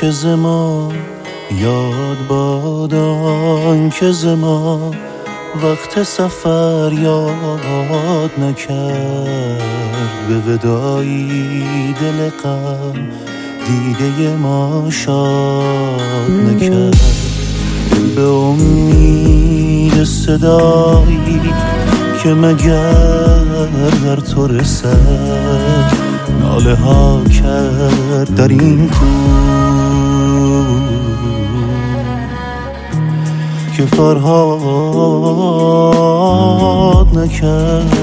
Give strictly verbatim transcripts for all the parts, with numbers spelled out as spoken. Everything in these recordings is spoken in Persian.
که ز ما، یاد باد آن که ز ما وقت سفر یاد نکرد. به ودایی دل غم دیده ما شاد نکرد. به امید صدایی که مگر در تو رسد، ناله ها کرد در این کوه که فرهاد نکرد.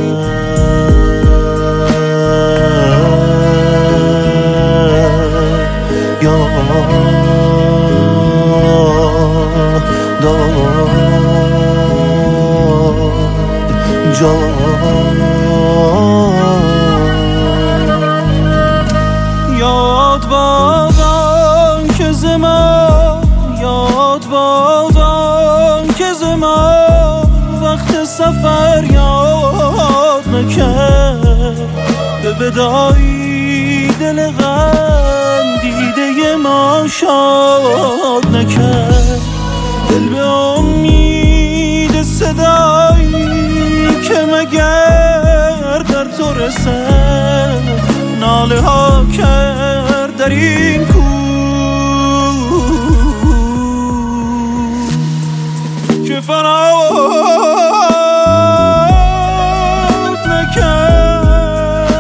یا داد جان، یاد باد آن که ز ما، یاد باد آن که ز ما وقت سفر یاد نکرد. به ودایی دل غم دیده ما شاد نکرد. دل به امید صدایی که مگر در تو رسد، ناله ها کرد در این کوه که فرهاد نکرد.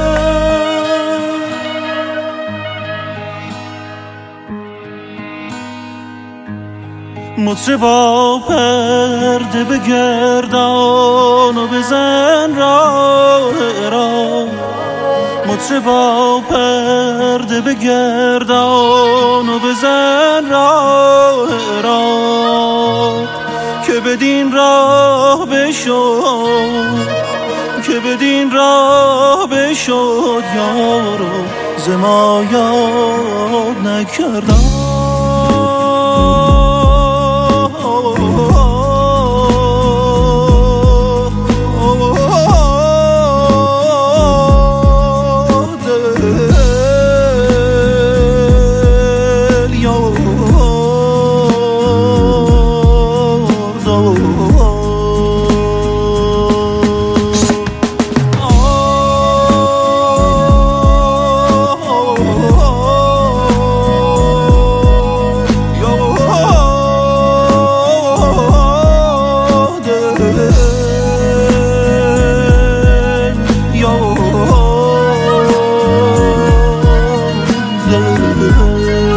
مطربا پرده بگردان و بزن راه را، مطربا پرده بگردان و بزن راه را، که بدین راه بشد، که بدین راه بشد یارو ز ما یاد نکردم. Yo